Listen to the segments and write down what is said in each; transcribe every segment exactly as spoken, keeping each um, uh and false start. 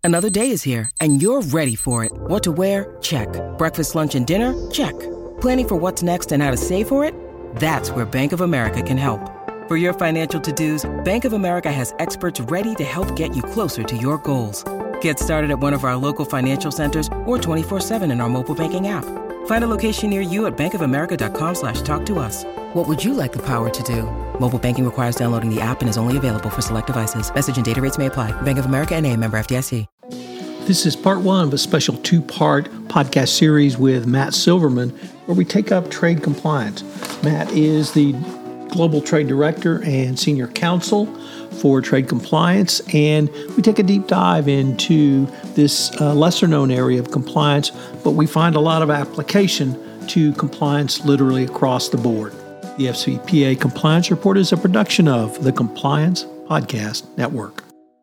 Another day is here, and you're ready for it. What to wear? Check. Breakfast, lunch, and dinner? Check. Planning for what's next and how to save for it? That's where Bank of America can help. For your financial to-dos, Bank of America has experts ready to help get you closer to your goals. Get started at one of our local financial centers or twenty-four seven in our mobile banking app. Find a location near you at bankofamerica.com slash talk to us. What would you like the power to do? Mobile banking requires downloading the app and is only available for select devices. Message and data rates may apply. Bank of America N A, member F D I C. This is part one of a special two-part podcast series with Matt Silverman, where we take up trade compliance. Matt is the Global Trade Director and Senior Counsel for Trade Compliance, and we take a deep dive into this uh, lesser-known area of compliance, but we find a lot of application to compliance literally across the board. The F C P A Compliance Report is a production of the Compliance Podcast Network.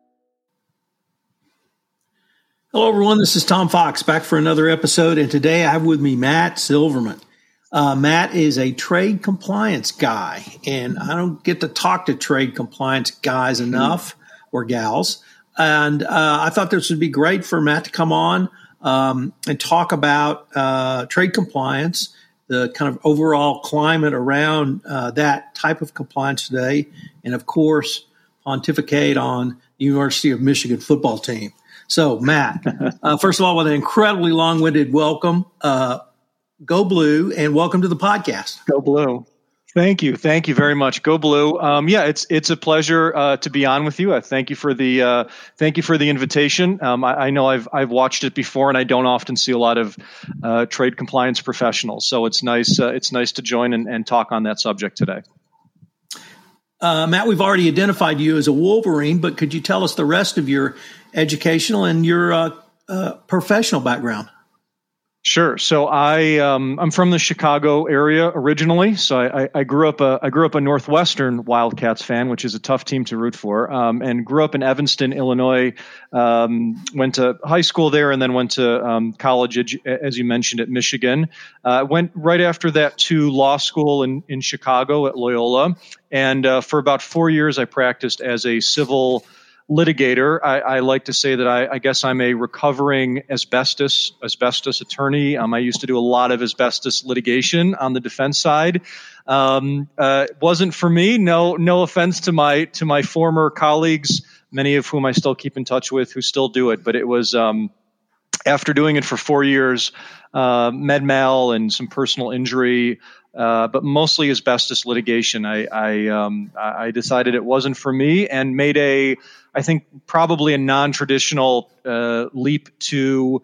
Hello, everyone. This is Tom Fox back for another episode, and today I have with me Matt Silverman. Uh, Matt is a trade compliance guy, and I don't get to talk to trade compliance guys enough or gals. And uh, I thought this would be great for Matt to come on um, and talk about uh, trade compliance, the kind of overall climate around uh, that type of compliance today, and of course, pontificate on the University of Michigan football team. So, Matt, uh, first of all, with an incredibly long-winded welcome, uh, go Blue, and welcome to the podcast. Go Blue. Thank you. Thank you very much. Go Blue. Um, yeah, it's it's a pleasure uh, to be on with you. Uh, thank you for the uh, thank you for the invitation. Um, I, I know I've I've watched it before, and I don't often see a lot of uh, trade compliance professionals. So it's nice uh, it's nice to join and, and talk on that subject today. Uh, Matt, we've already identified you as a Wolverine, but could you tell us the rest of your educational and your uh, uh, professional background? Sure. So I um, I'm from the Chicago area originally. So I, I grew up a I grew up a Northwestern Wildcats fan, which is a tough team to root for, um, and grew up in Evanston, Illinois. Um, went to high school there, and then went to um, college, as you mentioned, at Michigan. Uh, went right after that to law school in in Chicago at Loyola, and uh, for about four years I practiced as a civil litigator. I, I like to say that I, I guess I'm a recovering asbestos asbestos attorney. Um, I used to do a lot of asbestos litigation on the defense side. Um, uh, it wasn't for me. No, no offense to my to my former colleagues, many of whom I still keep in touch with, who still do it. But it was um, after doing it for four years, uh, med mal and some personal injury. Uh, but mostly asbestos litigation. I I, um, I decided it wasn't for me, and made a, I think probably a non-traditional uh, leap to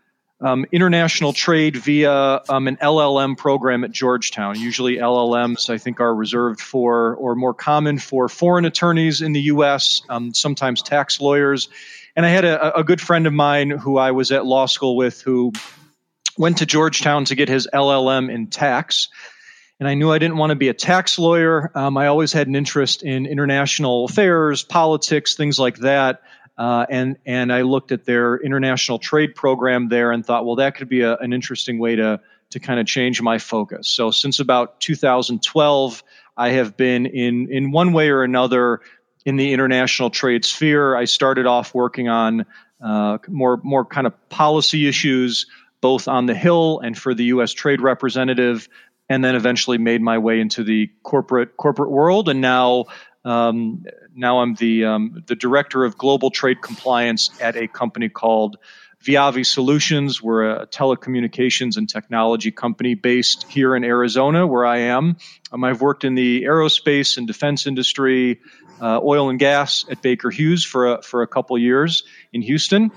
um, international trade via um, an L L M program at Georgetown. Usually L L Ms, I think, are reserved for, or more common for, foreign attorneys in the U S, um, sometimes tax lawyers. And I had a, a good friend of mine who I was at law school with, who went to Georgetown to get his L L M in tax. And I knew I didn't want to be a tax lawyer. Um, I always had an interest in international affairs, politics, things like that. Uh, and and I looked at their international trade program there and thought, well, that could be a, an interesting way to to kind of change my focus. So since about two thousand twelve, I have been in in one way or another in the international trade sphere. I started off working on uh, more more kind of policy issues, both on the Hill and for the U S Trade Representative, and then eventually made my way into the corporate corporate world. And now um, now I'm the um, the director of global trade compliance at a company called Viavi Solutions. We're a telecommunications and technology company based here in Arizona, where I am. Um, I've worked in the aerospace and defense industry, uh, oil and gas at Baker Hughes for a, for a couple years in Houston,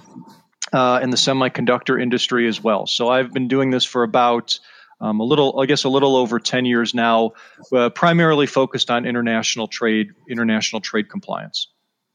uh, and the semiconductor industry as well. So I've been doing this for about Um, a little, I guess, a little over ten years now, uh, primarily focused on international trade, international trade compliance.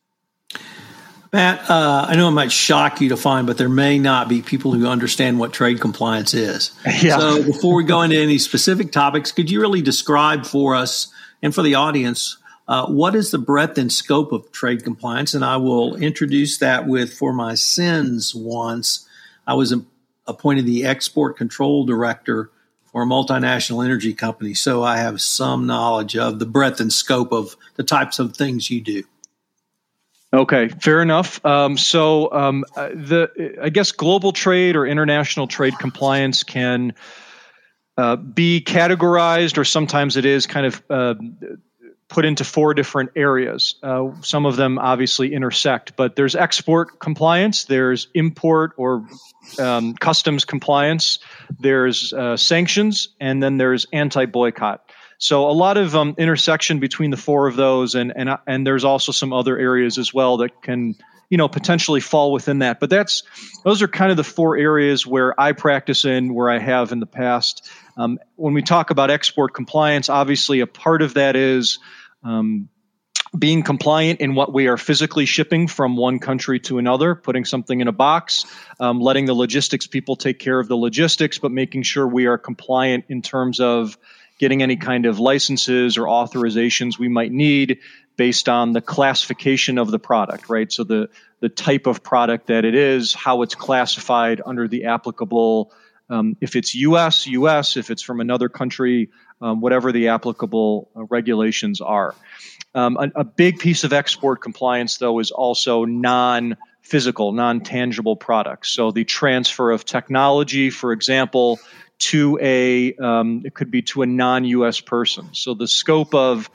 Matt, uh, I know it might shock you to find, but there may not be people who understand what trade compliance is. Yeah. So before we go into any specific topics, could you really describe for us and for the audience, uh, what is the breadth and scope of trade compliance? And I will introduce that with, for my sins once, I was appointed the export control director or a multinational energy company. So I have some knowledge of the breadth and scope of the types of things you do. Okay, fair enough. Um, so um, uh, the I guess global trade or international trade compliance can uh, be categorized, or sometimes it is kind of uh, put into four different areas. Uh, some of them obviously intersect, but there's export compliance, there's import or um, customs compliance, there's uh, sanctions, and then there's anti-boycott. So a lot of um, intersection between the four of those, and and and there's also some other areas as well that can, you know, potentially fall within that. But that's those are kind of the four areas where I practice in, where I have in the past. Um, when we talk about export compliance, obviously a part of that is um, being compliant in what we are physically shipping from one country to another, putting something in a box, um, letting the logistics people take care of the logistics, but making sure we are compliant in terms of getting any kind of licenses or authorizations we might need based on the classification of the product, right? So the, the type of product that it is, how it's classified under the applicable, um, if it's U S, U S, if it's from another country, um, whatever the applicable uh, regulations are. Um, a, a big piece of export compliance, though, is also non-physical, non-tangible products. So the transfer of technology, for example, to a, um, it could be to a non-U S person. So the scope of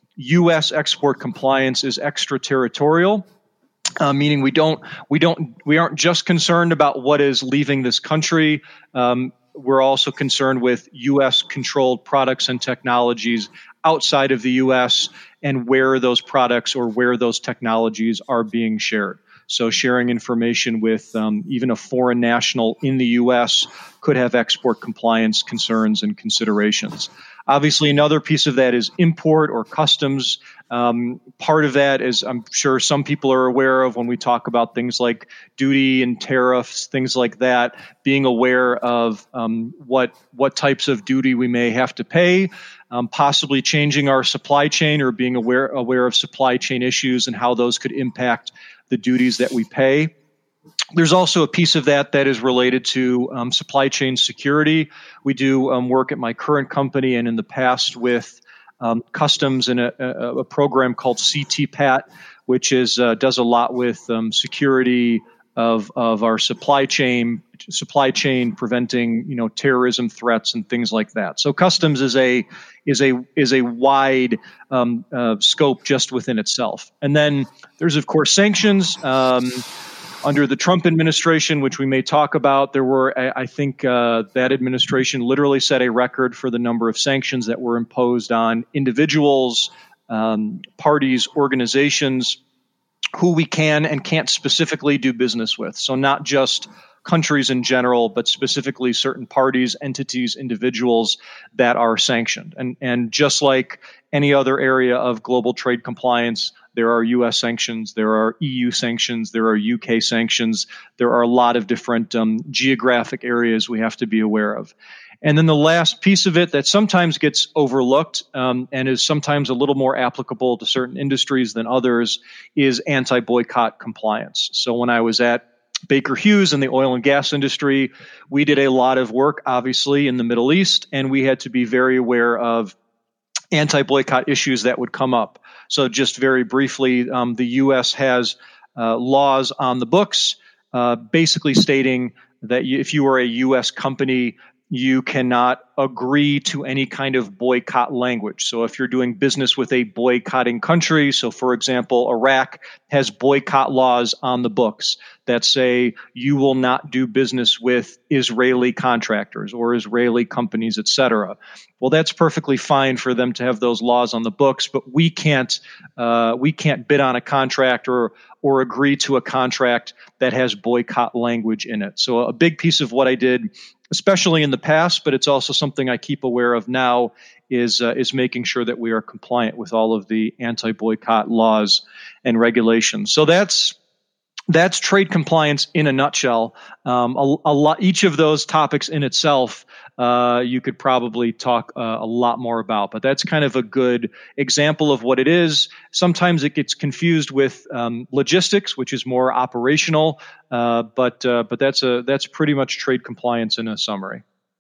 U S export compliance is extraterritorial, uh, meaning we don't, we don't, we aren't just concerned about what is leaving this country. Um, we're also concerned with U S controlled products and technologies outside of the U S and where those products or where those technologies are being shared. So sharing information with um, even a foreign national in the U S could have export compliance concerns and considerations. Obviously, another piece of that is import or customs. Um, part of that is, I'm sure some people are aware of when we talk about things like duty and tariffs, things like that, being aware of um, what what types of duty we may have to pay, um, possibly changing our supply chain or being aware aware of supply chain issues and how those could impact the duties that we pay. There's also a piece of that that is related to um, supply chain security. We do um, work at my current company and in the past with um, customs and a, a, a program called C T P A T, which is uh, does a lot with um, security of of our supply chain, supply chain preventing you know terrorism threats and things like that. So customs is a is a is a wide um, uh, scope just within itself. And then there's of course sanctions. Um, Under the Trump administration, which we may talk about, there were, I, I think uh, that administration literally set a record for the number of sanctions that were imposed on individuals, um, parties, organizations who we can and can't specifically do business with. So not just countries in general, but specifically certain parties, entities, individuals that are sanctioned. And, and just like any other area of global trade compliance, there are U S sanctions, there are E U sanctions, there are U K sanctions. There are a lot of different um, geographic areas we have to be aware of. And then the last piece of it that sometimes gets overlooked um, and is sometimes a little more applicable to certain industries than others is anti-boycott compliance. So when I was at Baker Hughes in the oil and gas industry, we did a lot of work, obviously, in the Middle East, and we had to be very aware of anti-boycott issues that would come up. So just very briefly, um, the U S has uh, laws on the books uh, basically stating that you, if you are a U S company, you cannot agree to any kind of boycott language. So if you're doing business with a boycotting country, so for example, Iraq has boycott laws on the books that say you will not do business with Israeli contractors or Israeli companies, et cetera. Well, that's perfectly fine for them to have those laws on the books, but we can't uh, we can't bid on a contract or or agree to a contract that has boycott language in it. So a big piece of what I did, especially in the past, but it's also something I keep aware of now, is uh, is making sure that we are compliant with all of the anti-boycott laws and regulations. So that's that's trade compliance in a nutshell. Um, a, a lot, each of those topics in itself, uh, you could probably talk uh, a lot more about, but that's kind of a good example of what it is. Sometimes it gets confused with um, logistics, which is more operational, uh, but uh, but that's a that's pretty much trade compliance in a summary.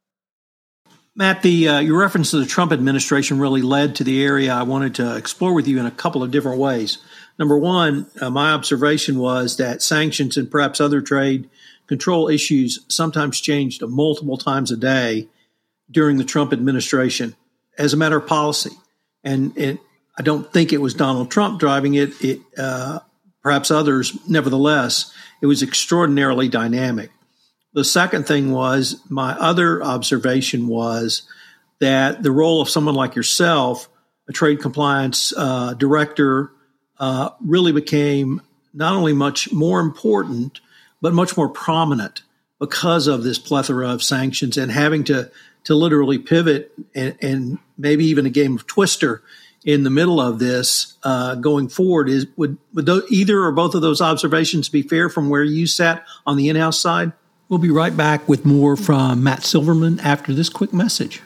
Matt, the uh, your reference to the Trump administration really led to the area I wanted to explore with you in a couple of different ways. Number one, uh, my observation was that sanctions and perhaps other trade control issues sometimes changed multiple times a day during the Trump administration as a matter of policy. And it, I don't think it was Donald Trump driving it, it uh, perhaps others. Nevertheless, it was extraordinarily dynamic. The second thing was, my other observation was that the role of someone like yourself, a trade compliance uh, director, uh, really became not only much more important, but much more prominent because of this plethora of sanctions and having to to literally pivot and, and maybe even a game of Twister in the middle of this uh, going forward. Is would would those, either or both of those observations be fair from where you sat on the in-house side? We'll be right back with more from Matt Silverman after this quick message.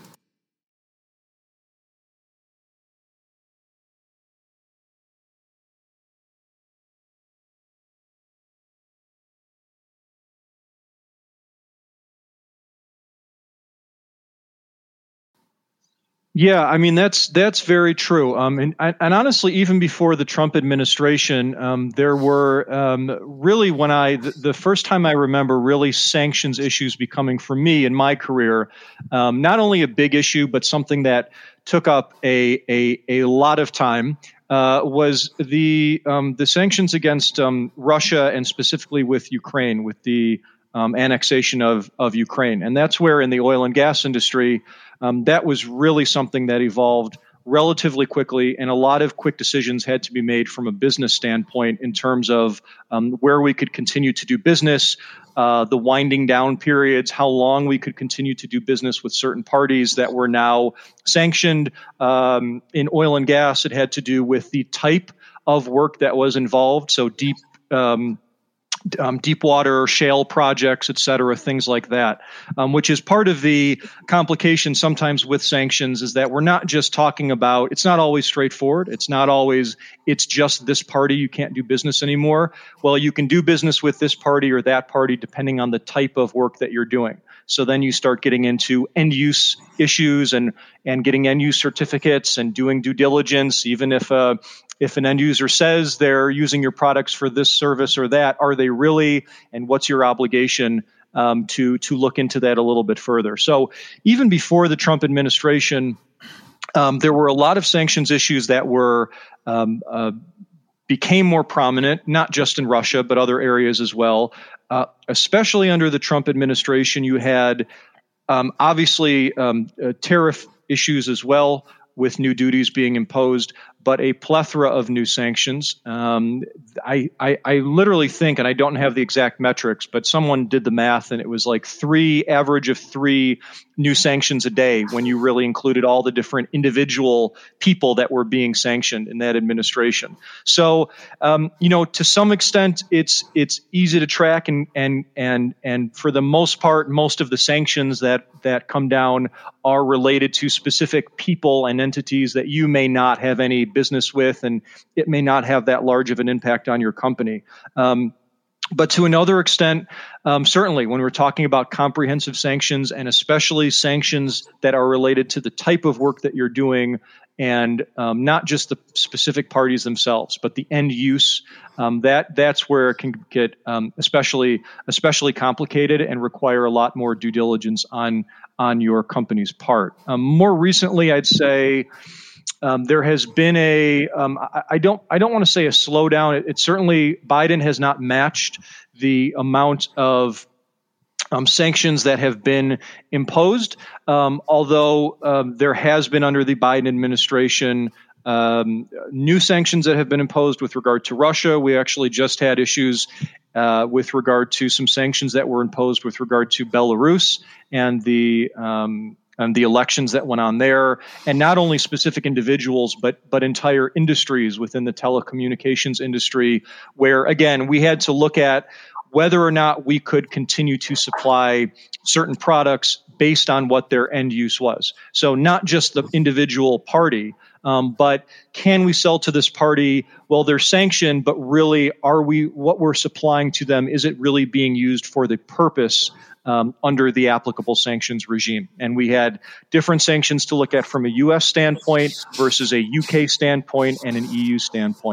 Yeah, I mean, that's that's very true. Um, and, and honestly, even before the Trump administration, um, there were um, really when I the, the first time I remember really sanctions issues becoming for me in my career, um, not only a big issue but something that took up a a, a lot of time. Uh, was the um, the sanctions against um, Russia and specifically with Ukraine, with the um, annexation of of Ukraine, and that's where in the oil and gas industry. Um, that was really something that evolved relatively quickly, and a lot of quick decisions had to be made from a business standpoint in terms of um, where we could continue to do business, uh, the winding down periods, how long we could continue to do business with certain parties that were now sanctioned. Um, in oil and gas, it had to do with the type of work that was involved, so deep um Um, deep water, shale projects, et cetera, things like that, um, which is part of the complication sometimes with sanctions is that we're not just talking about, it's not always straightforward. It's not always, it's just this party, you can't do business anymore. Well, you can do business with this party or that party depending on the type of work that you're doing. So then you start getting into end use issues and and getting end use certificates and doing due diligence, even if uh, if an end user says they're using your products for this service or that, are they really? And what's your obligation um, to to look into that a little bit further? So even before the Trump administration, um, there were a lot of sanctions issues that were um, uh, became more prominent, not just in Russia, but other areas as well. Uh, especially under the Trump administration, you had um, obviously um, uh, tariff issues as well, with new duties being imposed, but a plethora of new sanctions. Um, I, I, I literally think, and I don't have the exact metrics, but someone did the math, and it was like three average of three new sanctions a day when you really included all the different individual people that were being sanctioned in that administration. So, um, you know, to some extent, it's it's easy to track, and and and and for the most part, most of the sanctions that that come down are related to specific people and entities that you may not have any business with, and it may not have that large of an impact on your company. Um, But to another extent, um, certainly when we're talking about comprehensive sanctions, and especially sanctions that are related to the type of work that you're doing, and um, not just the specific parties themselves, but the end use, um, that that's where it can get um, especially especially complicated and require a lot more due diligence on on your company's part. Um, more recently, I'd say. Um, there has been a, um, I, I don't, I don't want to say a slowdown. It, it certainly, Biden has not matched the amount of um, sanctions that have been imposed. Um, although um, there has been under the Biden administration um, new sanctions that have been imposed with regard to Russia. We actually just had issues uh, with regard to some sanctions that were imposed with regard to Belarus and the um, and the elections that went on there, and not only specific individuals, but but entire industries within the telecommunications industry, where, again, we had to look at whether or not we could continue to supply certain products based on what their end use was. So not just the individual party, um, but can we sell to this party? Well, they're sanctioned, but really, are we, what we're supplying to them, is it really being used for the purpose Um, under the applicable sanctions regime? And we had different sanctions to look at from a U S standpoint versus a U K standpoint and an E U standpoint.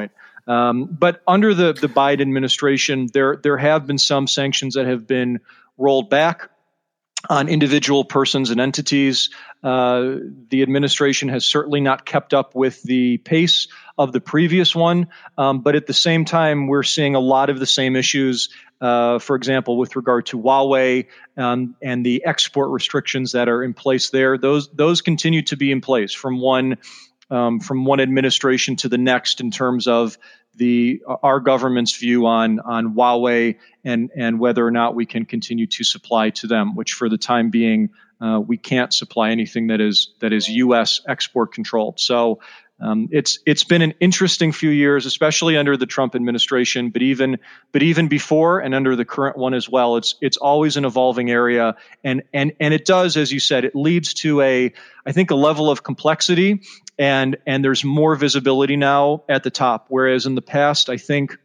Um, but under the, the Biden administration, there there have been some sanctions that have been rolled back on individual persons and entities. Uh, the administration has certainly not kept up with the pace of the previous one, um, but at the same time, we're seeing a lot of the same issues, uh, for example, with regard to Huawei um, and the export restrictions that are in place there. Those those continue to be in place from one um, from one administration to the next in terms of the our government's view on on Huawei and and whether or not we can continue to supply to them, which for the time being uh, we can't supply anything that is that is U S export controlled. So um, it's it's been an interesting few years, especially under the Trump administration, but even but even before and under the current one as well. It's it's always an evolving area, and and and it does, as you said, it leads to a I think a level of complexity. And and there's more visibility now at the top, whereas in the past, I think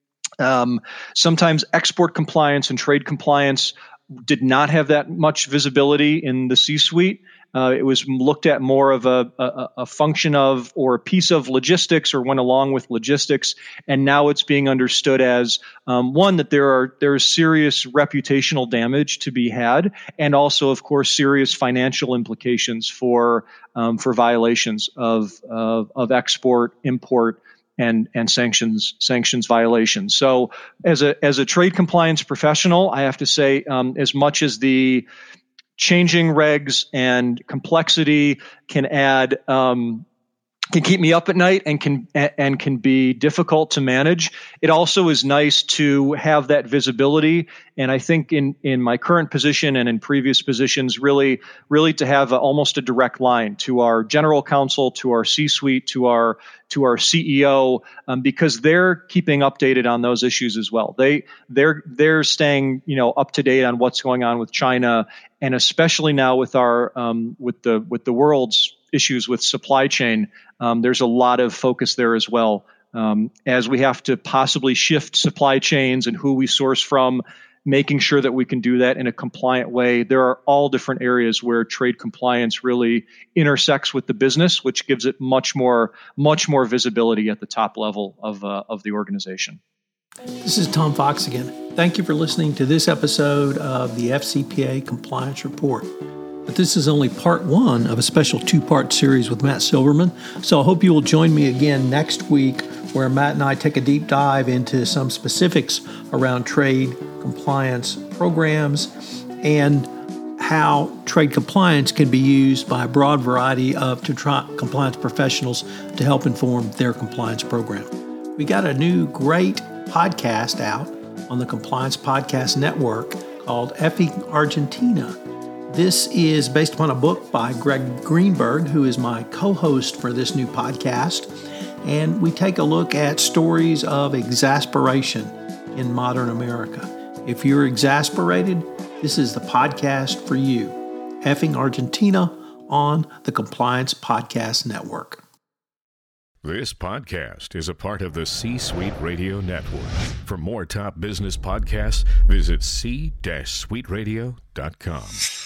um, sometimes export compliance and trade compliance did not have that much visibility in the C-suite. Uh, it was looked at more of a, a, a function of or a piece of logistics or went along with logistics. And now it's being understood as, um, one, that there are there is serious reputational damage to be had, and also, of course, serious financial implications for um, for violations of, of of export, import, and and sanctions sanctions violations. So as a as a trade compliance professional, I have to say, um, as much as the changing regs and complexity can add um, can keep me up at night and can and can be difficult to manage, it also is nice to have that visibility. And I think in in my current position and in previous positions, really really to have a, almost a direct line to our general counsel, to our C-suite, to our to our C E O, um, because they're keeping updated on those issues as well. They they're they're staying you know up to date on what's going on with China, and especially now with our um, with the with the world's issues with supply chain. Um, there's a lot of focus there as well, um, as we have to possibly shift supply chains and who we source from, making sure that we can do that in a compliant way. There are all different areas where trade compliance really intersects with the business, which gives it much more, much more visibility at the top level of uh, of the organization. This is Tom Fox again. Thank you for listening to this episode of the F C P A Compliance Report. But this is only part one of a special two-part series with Matt Silverman. So I hope you will join me again next week, where Matt and I take a deep dive into some specifics around trade compliance programs and how trade compliance can be used by a broad variety of compliance professionals to help inform their compliance program. We got a new great podcast out on the Compliance Podcast Network called Effing Argentina. This is based upon a book by Greg Greenberg, who is my co-host for this new podcast. And we take a look at stories of exasperation in modern America. If you're exasperated, this is the podcast for you. Effing Argentina on the Compliance Podcast Network. This podcast is a part of the C-Suite Radio Network. For more top business podcasts, visit c suite radio dot com.